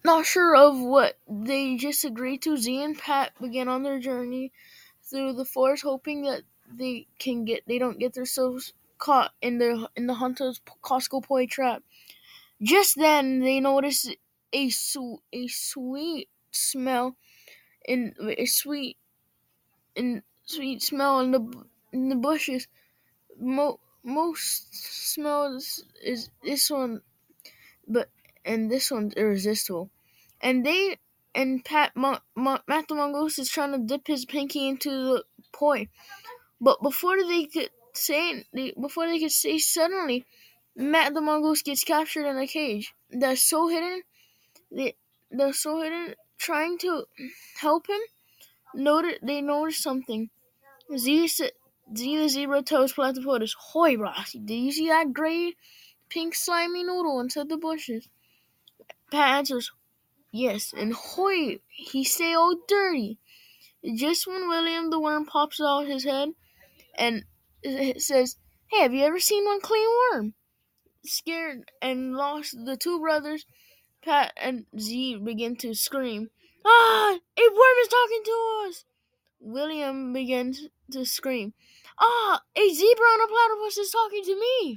Not sure of what they just agreed to, Z and Pat began on their journey through the forest, hoping that they don't get themselves caught in the hunter's Costco poi trap. Just then, they notice a sweet smell in a sweet smell in the bushes. Most smells is this one, but and this one's irresistible. And they and Matt the Mongoose is trying to dip his pinky into the poi, but before they could say, suddenly Matt the Mongoose gets captured in a cage that's so hidden. They they're so hidden. Trying to help him, they notice something. Z Z the zebra tells Platypus, "Hoy, Rossi, did you see that gray pink slimy noodle inside the bushes?" Pat answers, "Yes," and hoy, he stay all dirty. Just when William the worm pops out his head and it says, "Hey, have you ever seen one clean worm?" Scared and lost, the two brothers, Pat and Z, begin to scream. "Ah! A worm is talking to us!" William begins to scream. "Ah! A zebra on a platypus is talking to me!"